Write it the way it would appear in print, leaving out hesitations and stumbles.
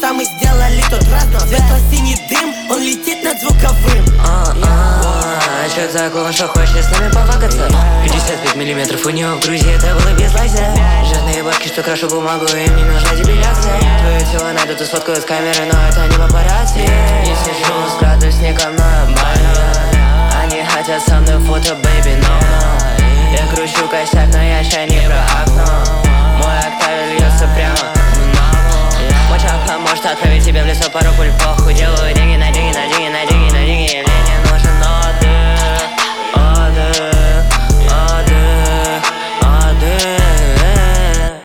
самый сделали тут разно. Светло-синий дым, он летит над звуковым. Чё за клоун, что хочешь с нами пофакаться? 55 миллиметров у него в груди, это было без лазера. Жирные бабки, что крашу бумагу, им не нужна депиляция. Твое тело найдут и сфоткают с камеры, но это не папарацци. Не сижу с градусником, но больно. Они хотят со мной фото, baby, no. Я кручу косяк, но я ща не про окно. Мой октавель льется прямо. Мой чак может отправить тебя в лесо пару пуль, похуй, делаю